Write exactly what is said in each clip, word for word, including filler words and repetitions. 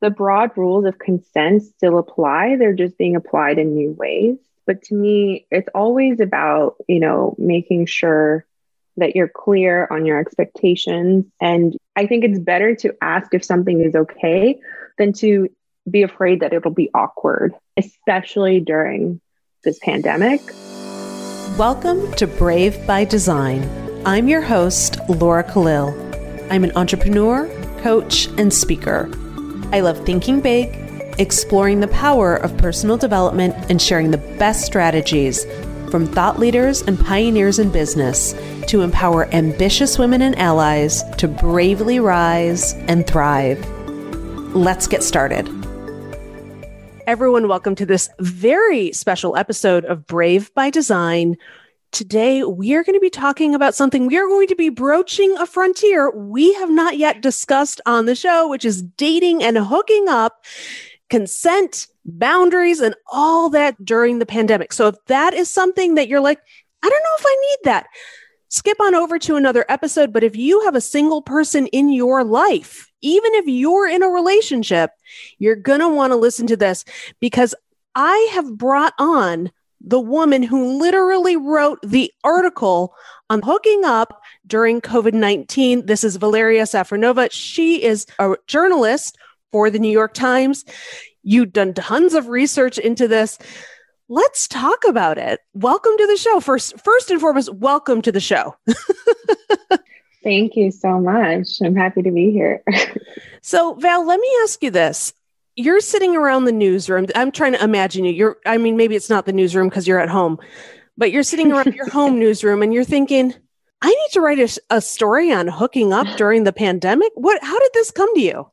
the broad rules of consent still apply. They're just being applied in new ways. But to me, it's always about, you know, making sure that you're clear on your expectations. And I think it's better to ask if something is okay than to be afraid that it'll be awkward, especially during this pandemic. Welcome to Brave by Design. I'm your host, Laura Khalil. I'm an entrepreneur, coach, and speaker. I love thinking big, exploring the power of personal development, and sharing the best strategies from thought leaders and pioneers in business to empower ambitious women and allies to bravely rise and thrive. Let's get started. Everyone, welcome to this very special episode of Brave by Design. Today, we are going to be talking about something we are going to be broaching a frontier we have not yet discussed on the show, which is dating and hooking up, consent, boundaries, and all that during the pandemic. So if that is something that you're like, I don't know if I need that, skip on over to another episode. But if you have a single person in your life, even if you're in a relationship, you're going to want to listen to this, because I have brought on the woman who literally wrote the article on hooking up during COVID nineteen. This is Valeria Safronova. She is a journalist for the New York Times. You've done tons of research into this. Let's talk about it. Welcome to the show. First, first and foremost, welcome to the show. Thank you so much. I'm happy to be here. So, Val, let me ask you this. You're sitting around the newsroom. I'm trying to imagine you. You're, I mean, maybe it's not the newsroom because you're at home, but you're sitting around your home newsroom and you're thinking, I need to write a, a story on hooking up during the pandemic. What, how did this come to you?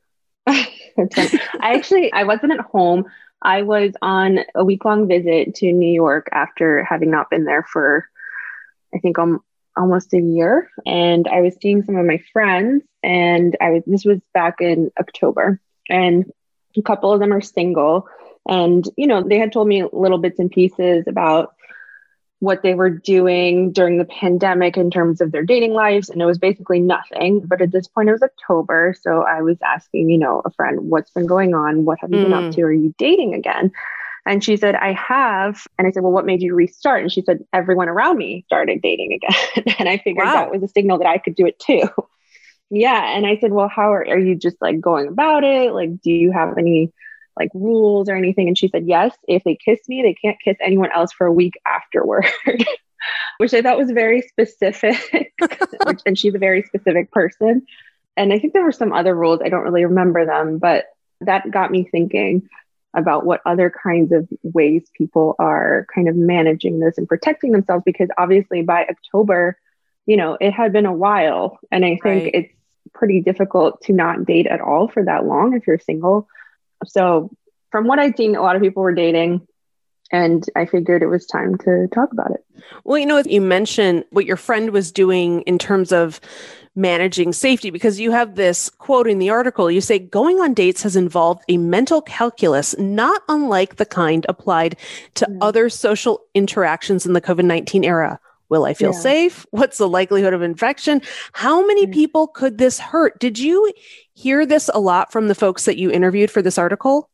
I actually, I wasn't at home. I was on a week-long visit to New York after having not been there for, I think, um, almost a year. And I was seeing some of my friends, and I was, this was back in October, and a couple of them are single. And, you know, they had told me little bits and pieces about what they were doing during the pandemic in terms of their dating lives. And it was basically nothing. But at this point, it was October. So I was asking, you know, a friend, what's been going on? What have you mm. been up to? Are you dating again? And she said, I have. And I said, well, what made you restart? And she said, everyone around me started dating again. And I figured wow. that was a signal that I could do it too. Yeah. And I said, well, how are, are you just like going about it? Like, do you have any like rules or anything? And she said, yes, if they kiss me, they can't kiss anyone else for a week afterward, which I thought was very specific. which, and she's a very specific person. And I think there were some other rules. I don't really remember them, but that got me thinking about what other kinds of ways people are kind of managing this and protecting themselves, because obviously by October, you know, it had been a while. And I think right. it's pretty difficult to not date at all for that long if you're single. So from what I'd seen, a lot of people were dating, and I figured it was time to talk about it. Well, you know, you mentioned what your friend was doing in terms of managing safety, because you have this quote in the article. You say, going on dates has involved a mental calculus not unlike the kind applied to mm. other social interactions in the COVID nineteen era. Will I feel yeah. safe? What's the likelihood of infection? How many people could this hurt? Did you hear this a lot from the folks that you interviewed for this article?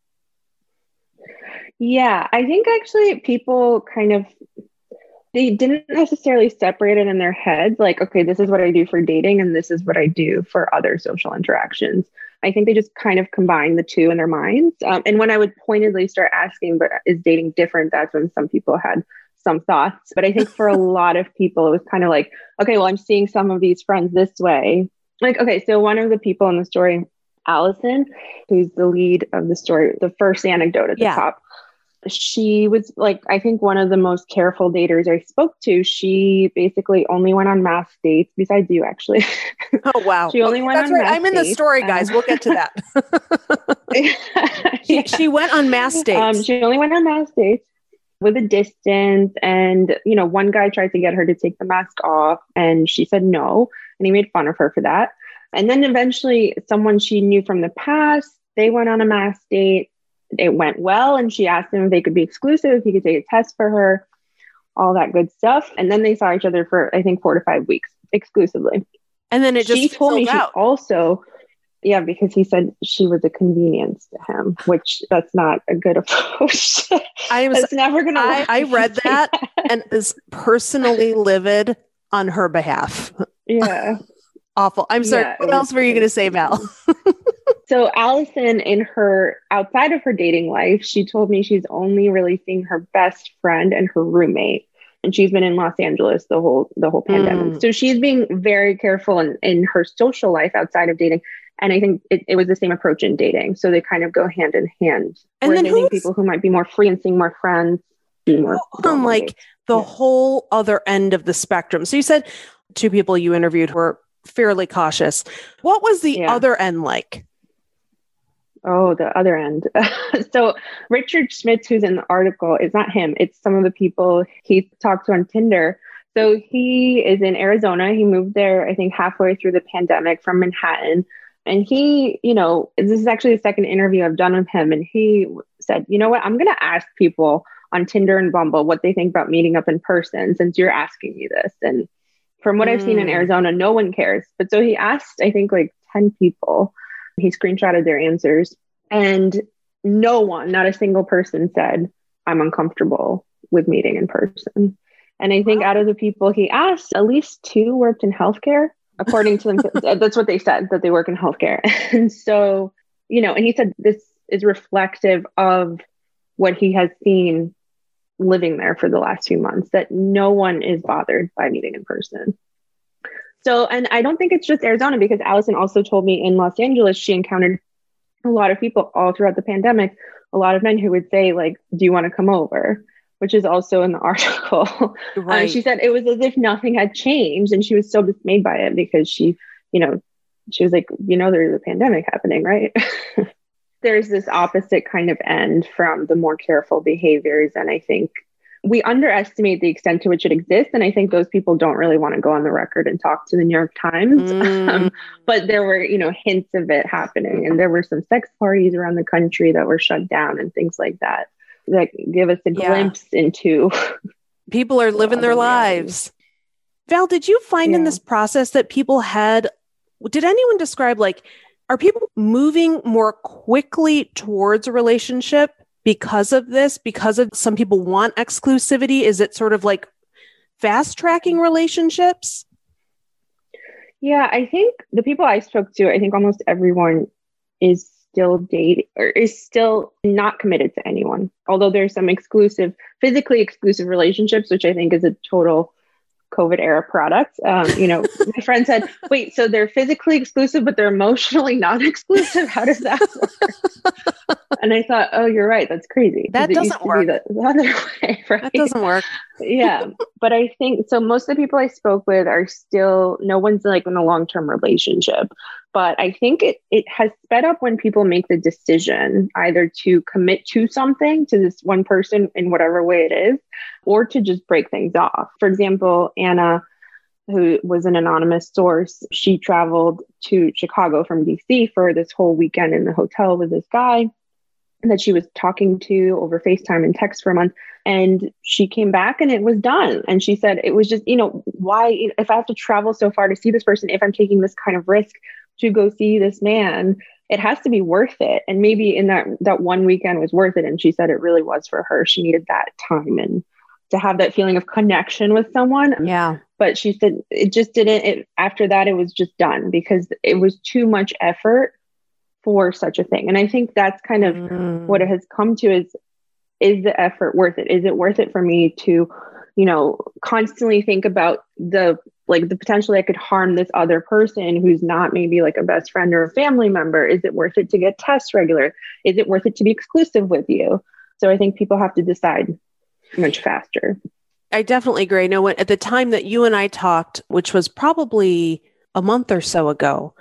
Yeah, I think actually people kind of, they didn't necessarily separate it in their heads. Like, okay, this is what I do for dating and this is what I do for other social interactions. I think they just kind of combined the two in their minds. Um, and when I would pointedly start asking, but is dating different? That's when some people had some thoughts. But I think for a lot of people, it was kind of like, okay, well, I'm seeing some of these friends this way. Like, okay, so one of the people in the story, Allison, who's the lead of the story, the first anecdote at the yeah. top, she was like, I think one of the most careful daters I spoke to. She basically only went on mass dates, besides you, actually. Oh, wow. She only okay, went that's on right. mass I'm in the dates. story, guys. Um, we'll get to that. she, yeah. she went on mass dates. Um, she only went on mass dates with a distance. And, you know, one guy tried to get her to take the mask off and she said no. And he made fun of her for that. And then eventually someone she knew from the past, they went on a mass date. It went well. And she asked him if they could be exclusive, if he could take a test for her, all that good stuff. And then they saw each other for, I think, four to five weeks exclusively. And then it just she told me out. she also Yeah, because he said she was a convenience to him, which that's not a good approach. I was It's never going to I, work. I read that and is personally livid on her behalf. Yeah. Awful. I'm sorry. Yeah, what was, else were you going to say, Val? So Allison, in her, outside of her dating life, she told me she's only really seeing her best friend and her roommate. And she's been in Los Angeles the whole, the whole pandemic. Mm. So she's being very careful in, in her social life outside of dating. And I think it, it was the same approach in dating. So they kind of go hand in hand. And Whereas then I who's, think people who might be more free and seeing more friends, be more on like the yeah. whole other end of the spectrum. So you said two people you interviewed were fairly cautious. What was the Yeah. other end like? Oh, the other end. So Richard Schmitz, who's in the article, it's not him. It's some of the people he talked to on Tinder. So he is in Arizona. He moved there, I think, halfway through the pandemic from Manhattan. And he, you know, this is actually the second interview I've done with him. And he said, you know what, I'm going to ask people on Tinder and Bumble what they think about meeting up in person, since you're asking me this. And from what mm. I've seen in Arizona, no one cares. But so he asked, I think, like ten people. He screenshotted their answers, and no one, not a single person said, I'm uncomfortable with meeting in person. And I think wow. out of the people he asked, at least two worked in healthcare, according to them. That's what they said, that they work in healthcare. And so, you know, and he said this is reflective of what he has seen living there for the last few months, that no one is bothered by meeting in person. So, and I don't think it's just Arizona, because Allison also told me in Los Angeles, she encountered a lot of people all throughout the pandemic, a lot of men who would say, like, do you want to come over? Which is also in the article. Right. Um, she said it was as if nothing had changed, and she was so dismayed by it because she, you know, she was like, you know, there's a pandemic happening, right? There's this opposite kind of end from the more careful behaviors. And I think we underestimate the extent to which it exists. And I think those people don't really want to go on the record and talk to the New York Times. Mm. Um, but there were, you know, hints of it happening. And there were some sex parties around the country that were shut down and things like that, that give us a yeah. glimpse into. People are living their lives. Val, did you find yeah. in this process that people had, did anyone describe, like, are people moving more quickly towards a relationship because of this? Because of some people want exclusivity? Is it sort of like fast tracking relationships? Yeah, I think the people I spoke to, I think almost everyone is still dating or is still not committed to anyone. Although there's some exclusive, physically exclusive relationships, which I think is a total COVID era product. Um, you know, my friend said, wait, so they're physically exclusive, but they're emotionally not exclusive? How does that work? And I thought, oh, you're right. That's crazy. That doesn't work. The, the other way, right? That doesn't work. Yeah. But I think, so most of the people I spoke with are still, no one's like in a long-term relationship. But I think it it has sped up when people make the decision either to commit to something, to this one person in whatever way it is, or to just break things off. For example, Anna, who was an anonymous source, she traveled to Chicago from D C for this whole weekend in the hotel with this guy that she was talking to over FaceTime and text for a month. And she came back and it was done. And she said, it was just, you know, why, if I have to travel so far to see this person, if I'm taking this kind of risk to go see this man, it has to be worth it. And maybe in that, that one weekend was worth it. And she said it really was for her. She needed that time and to have that feeling of connection with someone. Yeah. But she said it just didn't, it, after that, it was just done because it was too much effort for such a thing. And I think that's kind of mm. what it has come to is, is the effort worth it? Is it worth it for me to, you know, constantly think about the, like the potential that could harm this other person who's not maybe like a best friend or a family member? Is it worth it to get tests regular? Is it worth it to be exclusive with you? So I think people have to decide much faster. I definitely agree. No, at the time that you and I talked, which was probably a month or so ago,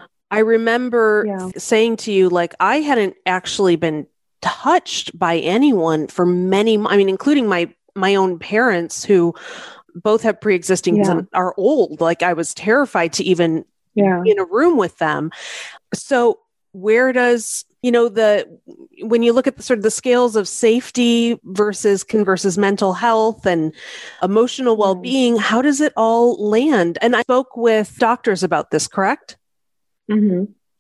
I remember yeah. saying to you, like, I hadn't actually been touched by anyone for many, I mean, including my, my own parents who both have pre-existing yeah. and are old. Like I was terrified to even yeah. be in a room with them. So where does, you know, the, when you look at the sort of the scales of safety versus versus mental health and emotional well-being, mm-hmm. how does it all land? And I spoke with doctors about this, correct? Mm-hmm.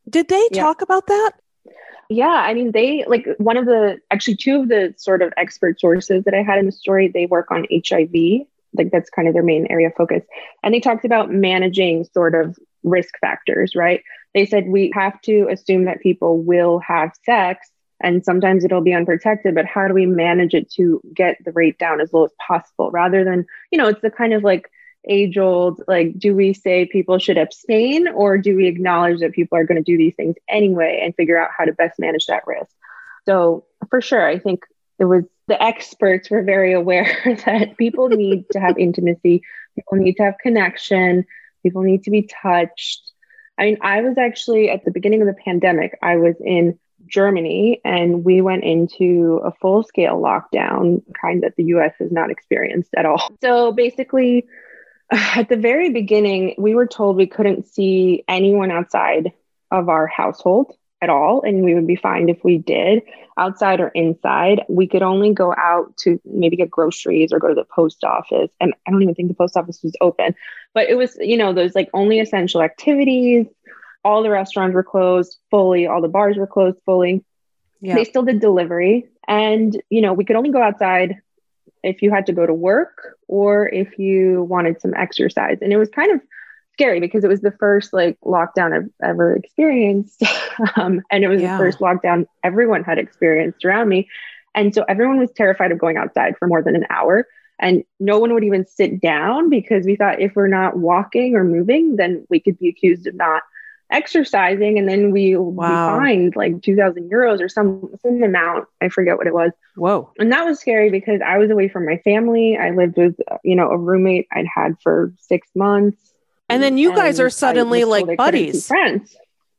Did they Yeah. talk about that? Yeah, I mean, they like one of the actually two of the sort of expert sources that I had in the story, they work on H I V. Like that's kind of their main area of focus. And they talked about managing sort of risk factors, right? They said we have to assume that people will have sex and sometimes it'll be unprotected, but how do we manage it to get the rate down as low as possible rather than, you know, it's the kind of like age old, like, do we say people should abstain or do we acknowledge that people are going to do these things anyway and figure out how to best manage that risk? So for sure, I think it was the experts were very aware that people need to have intimacy. People need to have connection. People need to be touched. I mean, I was actually at the beginning of the pandemic, I was in Germany and we went into a full scale lockdown, kind that the U S has not experienced at all. So basically, at the very beginning, we were told we couldn't see anyone outside of our household at all, and we would be fined if we did, outside or inside. We could only go out to maybe get groceries or go to the post office. And I don't even think the post office was open, but it was, you know, those like only essential activities. All the restaurants were closed fully. All the bars were closed fully. Yeah. They still did delivery. And, you know, we could only go outside if you had to go to work or if you wanted some exercise. And it was kind of scary because it was the first like lockdown I've ever experienced. um, and it was yeah. the first lockdown everyone had experienced around me. And so everyone was terrified of going outside for more than an hour. And no one would even sit down because we thought if we're not walking or moving, then we could be accused of not exercising. And then we wow. we fined like two thousand euros or some, some amount. I forget what it was. Whoa. And that was scary because I was away from my family. I lived with, you know, a roommate I'd had for six months. And then you and guys are suddenly like buddies. Friends.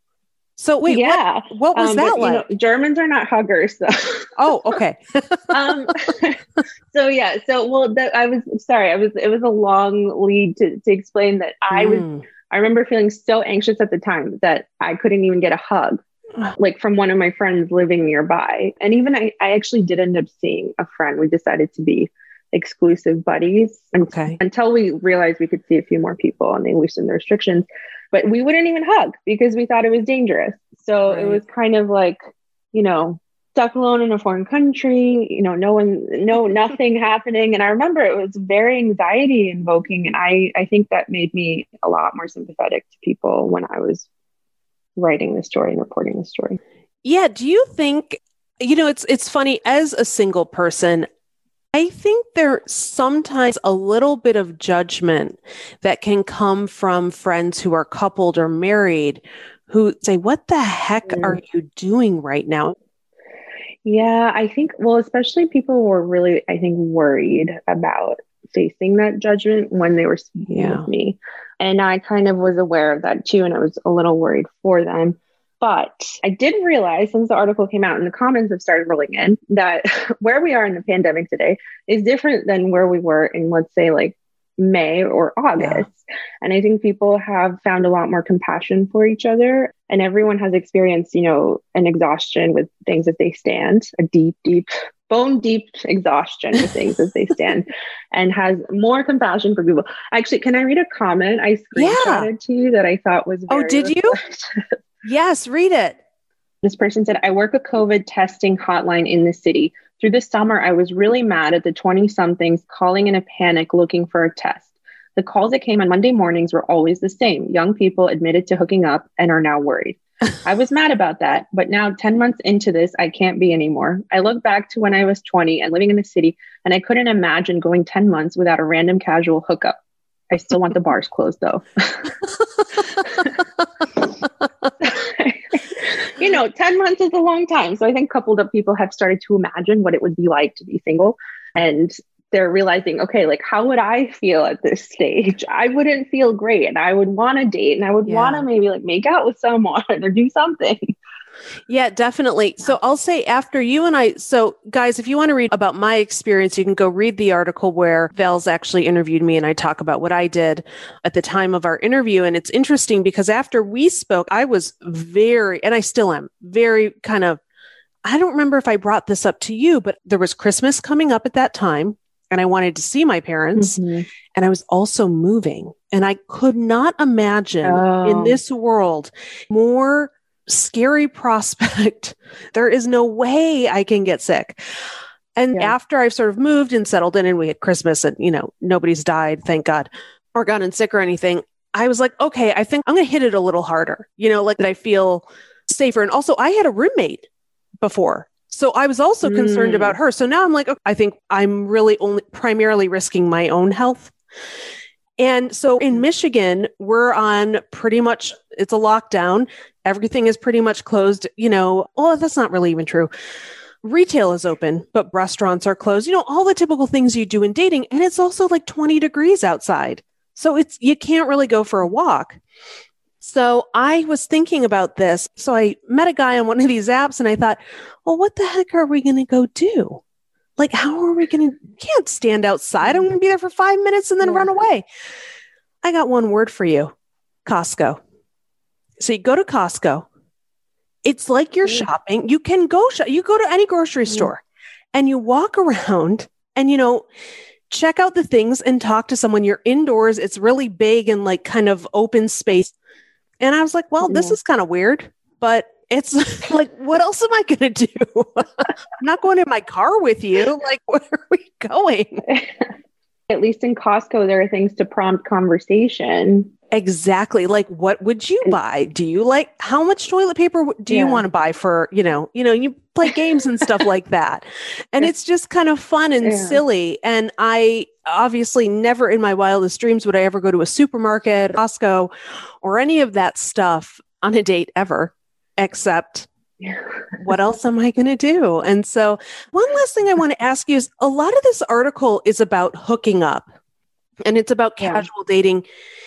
So wait, yeah. what, what was um, that but, like? You know, Germans are not huggers. So. Oh, okay. um, so yeah, so well, that, I was sorry. I was. It was a long lead to to explain that I mm. was. I remember feeling so anxious at the time that I couldn't even get a hug, like from one of my friends living nearby. And even I, I actually did end up seeing a friend. We decided to be exclusive buddies okay. until we realized we could see a few more people and they loosened the restrictions. But we wouldn't even hug because we thought it was dangerous. So right. it was kind of like, you know, stuck alone in a foreign country, you know, no one, no, nothing happening. And I remember it was very anxiety invoking. And I, I think that made me a lot more sympathetic to people when I was writing the story and reporting the story. Yeah. Do you think, you know, it's, it's funny as a single person, I think there's sometimes a little bit of judgment that can come from friends who are coupled or married who say, what the heck mm. are you doing right now? Yeah, I think, well, especially people were really, I think, worried about facing that judgment when they were speaking yeah. with me. And I kind of was aware of that too. And I was a little worried for them. But I did realize since the article came out and the comments have started rolling in that where we are in the pandemic today is different than where we were in, let's say, like May or August. Yeah. And I think people have found a lot more compassion for each other. And everyone has experienced, you know, an exhaustion with things as they stand, a deep, deep, bone deep exhaustion with things as they stand, and has more compassion for people. Actually, can I read a comment I screenshotted yeah. to you that I thought was very Oh, did reflective? You? Yes, read it. This person said, I work a COVID testing hotline in the city. Through the summer, I was really mad at the twenty-somethings calling in a panic looking for a test. The calls that came on Monday mornings were always the same. Young people admitted to hooking up and are now worried. I was mad about that, but now ten months into this, I can't be anymore. I look back to when I was twenty and living in the city, and I couldn't imagine going ten months without a random casual hookup. I still want the bars closed, though. You know, ten months is a long time. So I think coupled up people have started to imagine what it would be like to be single. And they're realizing, okay, like, how would I feel at this stage? I wouldn't feel great. And I would want to date and I would yeah. want to maybe like make out with someone or do something. Yeah, definitely. So I'll say after you and I, so guys, if you want to read about my experience, you can go read the article where Val's actually interviewed me and I talk about what I did at the time of our interview. And it's interesting because after we spoke, I was very, and I still am very kind of, I don't remember if I brought this up to you, but there was Christmas coming up at that time and I wanted to see my parents mm-hmm. and I was also moving and I could not imagine oh. in this world more scary prospect. There is no way I can get sick. And yeah. after I've sort of moved and settled in and we had Christmas and, you know, nobody's died, thank God, or gotten sick or anything, I was like, okay, I think I'm going to hit it a little harder, you know, like that I feel safer. And also I had a roommate before. So I was also mm. concerned about her. So now I'm like, okay, I think I'm really only primarily risking my own health. And so in Michigan, we're on pretty much, it's a lockdown. Everything is pretty much closed. You know, well, that's not really even true. Retail is open, but restaurants are closed. You know, all the typical things you do in dating. And it's also like twenty degrees outside. So it's, you can't really go for a walk. So I was thinking about this. So I met a guy on one of these apps and I thought, well, what the heck are we going to go do? Like, how are we going to, can't stand outside. I'm going to be there for five minutes and then yeah. run away. I got one word for you, Costco. So you go to Costco. It's like you're yeah. shopping. You can go, shop. You go to any grocery yeah. store and you walk around and, you know, check out the things and talk to someone. You're indoors. It's really big and like kind of open space. And I was like, well, this is kind of weird, but it's like, what else am I going to do? I'm not going in my car with you. Like, where are we going? At least in Costco, there are things to prompt conversation. Exactly. Like, what would you buy? Do you like, how much toilet paper do you yeah. want to buy for, you know, you know, you play games and stuff like that. And it's just kind of fun and yeah. silly. And I obviously never in my wildest dreams would I ever go to a supermarket, Costco, or any of that stuff on a date ever, except what else am I going to do? And so one last thing I want to ask you is a lot of this article is about hooking up and it's about yeah. casual dating.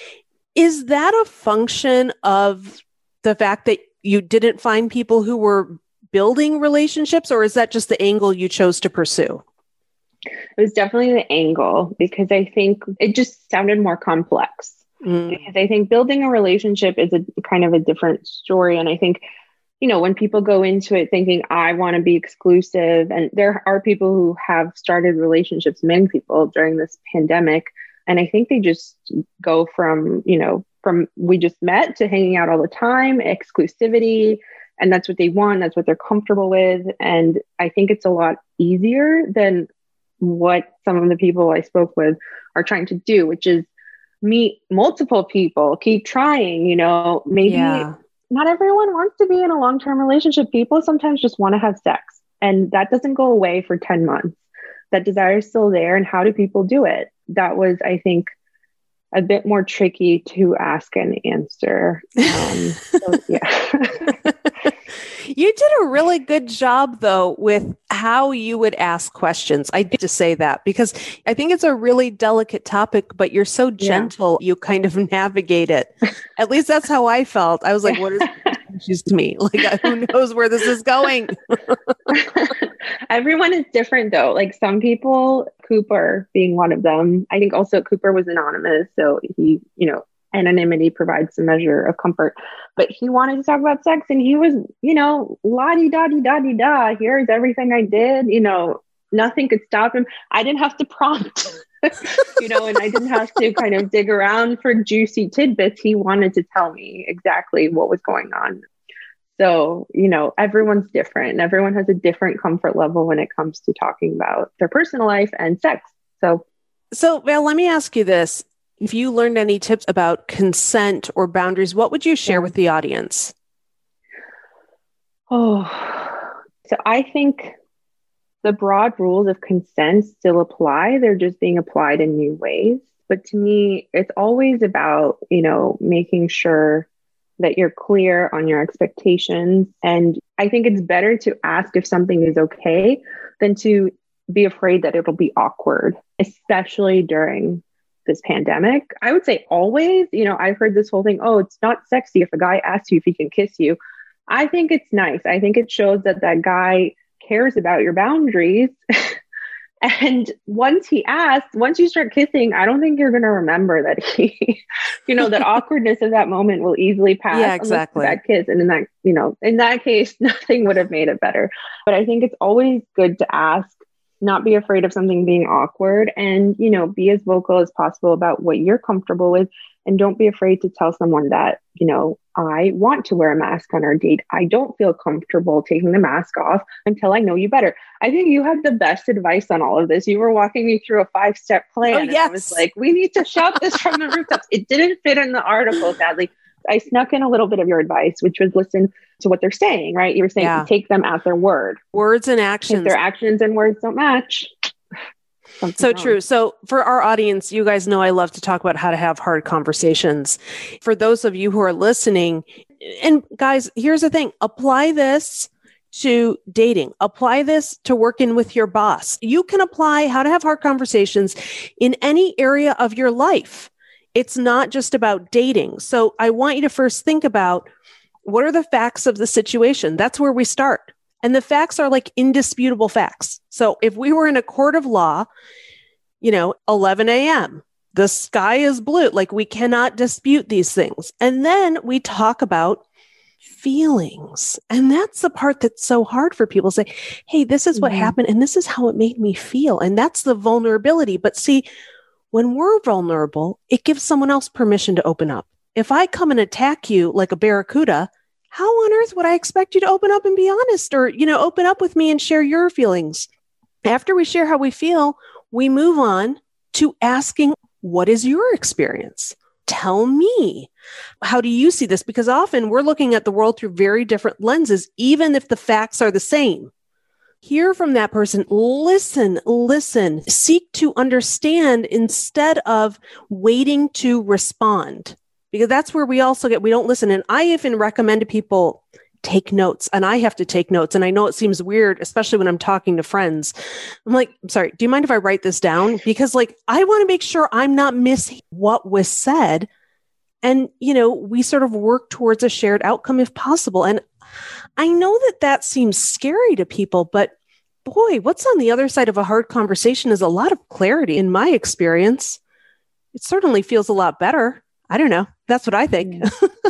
Is that a function of the fact that you didn't find people who were building relationships, or is that just the angle you chose to pursue? It was definitely the angle because I think it just sounded more complex. Mm. Because I think building a relationship is a kind of a different story. And I think, you know, when people go into it thinking, I want to be exclusive, and there are people who have started relationships, many people during this pandemic. And I think they just go from, you know, from we just met to hanging out all the time, exclusivity, and that's what they want. That's what they're comfortable with. And I think it's a lot easier than what some of the people I spoke with are trying to do, which is meet multiple people, keep trying, you know, maybe yeah. not everyone wants to be in a long-term relationship. People sometimes just want to have sex, and that doesn't go away for ten months. That desire is still there. And how do people do it? That was, I think, a bit more tricky to ask and answer. Um, so, yeah. You did a really good job, though, with how you would ask questions. I did to say that because I think it's a really delicate topic, but you're so gentle, yeah. you kind of navigate it. At least that's how I felt. I was like, what is she's to me? Like, who knows where this is going? Everyone is different, though. Like some people, Cooper being one of them. I think also Cooper was anonymous. So he, you know, anonymity provides some measure of comfort, but he wanted to talk about sex and he was, you know, la-di-da-di-da-di-da, here's everything I did, you know, nothing could stop him. I didn't have to prompt, you know, and I didn't have to kind of dig around for juicy tidbits. He wanted to tell me exactly what was going on. So, you know, everyone's different. Everyone has a different comfort level when it comes to talking about their personal life and sex. So, so Val, let me ask you this. If you learned any tips about consent or boundaries, what would you share with the audience? Oh, so I think the broad rules of consent still apply. They're just being applied in new ways. But to me, it's always about, you know, making sure that you're clear on your expectations. And I think it's better to ask if something is okay than to be afraid that it'll be awkward, especially during this pandemic. I would say always, you know, I've heard this whole thing, oh, it's not sexy if a guy asks you if he can kiss you. I think it's nice. I think it shows that that guy cares about your boundaries. And once he asks, once you start kissing, I don't think you're going to remember that he, you know, that awkwardness of that moment will easily pass. Yeah, exactly. That kiss. And in that, you know, in that case, nothing would have made it better. But I think it's always good to ask, not be afraid of something being awkward, and, you know, be as vocal as possible about what you're comfortable with. And don't be afraid to tell someone that, you know, I want to wear a mask on our date. I don't feel comfortable taking the mask off until I know you better. I think you had the best advice on all of this. You were walking me through a five-step plan. Oh, and yes. I was like, we need to shout this from the rooftops. It didn't fit in the article, sadly. I snuck in a little bit of your advice, which was listen to what they're saying, right? You were saying yeah. take them at their word. Words and actions. If their actions and words don't match. So wrong. True. So for our audience, you guys know I love to talk about how to have hard conversations. For those of you who are listening, and guys, here's the thing, apply this to dating, apply this to working with your boss. You can apply how to have hard conversations in any area of your life. It's not just about dating. So I want you to first think about what are the facts of the situation? That's where we start. And the facts are like indisputable facts. So if we were in a court of law, you know, eleven a.m., the sky is blue, like we cannot dispute these things. And then we talk about feelings. And that's the part that's so hard for people to say, hey, this is what mm-hmm. happened and this is how it made me feel. And that's the vulnerability. But see, when we're vulnerable, it gives someone else permission to open up. If I come and attack you like a barracuda, how on earth would I expect you to open up and be honest or, you know, open up with me and share your feelings? After we share how we feel, we move on to asking, what is your experience? Tell me, how do you see this? Because often we're looking at the world through very different lenses, even if the facts are the same. Hear from that person, listen, listen, seek to understand instead of waiting to respond. Because that's where we also get, we don't listen. And I even recommend to people take notes, and I have to take notes. And I know it seems weird, especially when I'm talking to friends. I'm like, I'm sorry, do you mind if I write this down? Because like, I want to make sure I'm not missing what was said. And, you know, we sort of work towards a shared outcome if possible. And I know that that seems scary to people, but boy, what's on the other side of a hard conversation is a lot of clarity in my experience. It certainly feels a lot better. I don't know. That's what I think.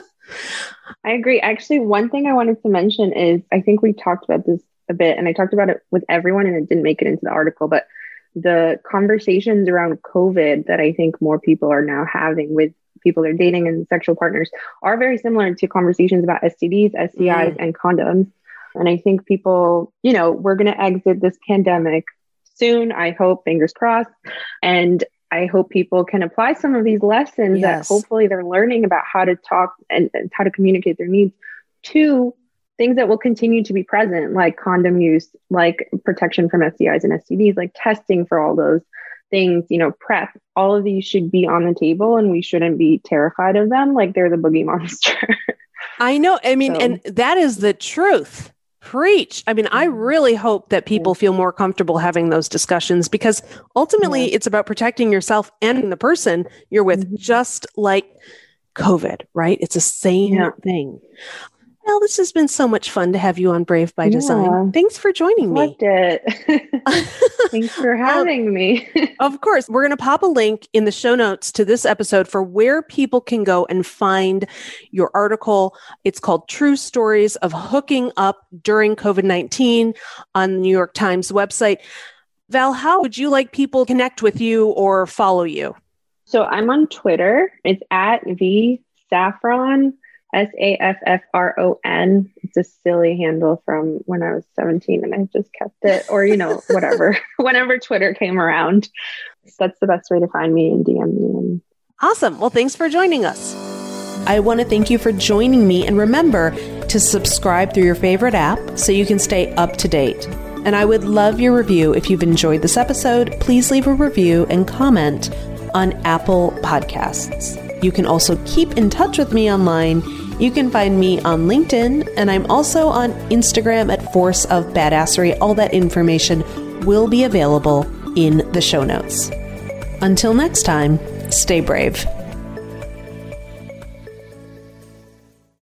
I agree. Actually, one thing I wanted to mention is I think we talked about this a bit, and I talked about it with everyone and it didn't make it into the article, but the conversations around COVID that I think more people are now having with people they're dating and sexual partners are very similar to conversations about S T Ds, S T Is, mm. and condoms. And I think people, you know, we're going to exit this pandemic soon. I hope, fingers crossed. And I hope people can apply some of these lessons yes. that hopefully they're learning about how to talk and, and how to communicate their needs to things that will continue to be present, like condom use, like protection from S T Is and S T Ds, like testing for all those things, you know, PrEP. All of these should be on the table and we shouldn't be terrified of them like they're the boogie monster. I know. I mean, so. And that is the truth. Preach. I mean, I really hope that people feel more comfortable having those discussions because ultimately yeah. it's about protecting yourself and the person you're with, mm-hmm. just like COVID, right? It's the same yeah. thing. Well, this has been so much fun to have you on Brave by Design. Yeah. Thanks for joining me. Loved it. Thanks for having um, me. Of course. We're going to pop a link in the show notes to this episode for where people can go and find your article. It's called True Stories of Hooking Up During COVID nineteen on the New York Times website. Val, how would you like people to connect with you or follow you? So I'm on Twitter. It's at V Saffron. S A F F R O N. It's a silly handle from when I was seventeen and I just kept it, or, you know, whatever, whenever Twitter came around. That's the best way to find me and D M me. Awesome. Well, thanks for joining us. I want to thank you for joining me, and remember to subscribe through your favorite app so you can stay up to date. And I would love your review. If you've enjoyed this episode, please leave a review and comment on Apple Podcasts. You can also keep in touch with me online. You can find me on LinkedIn, and I'm also on Instagram at Force of Badassery. All that information will be available in the show notes. Until next time, stay brave.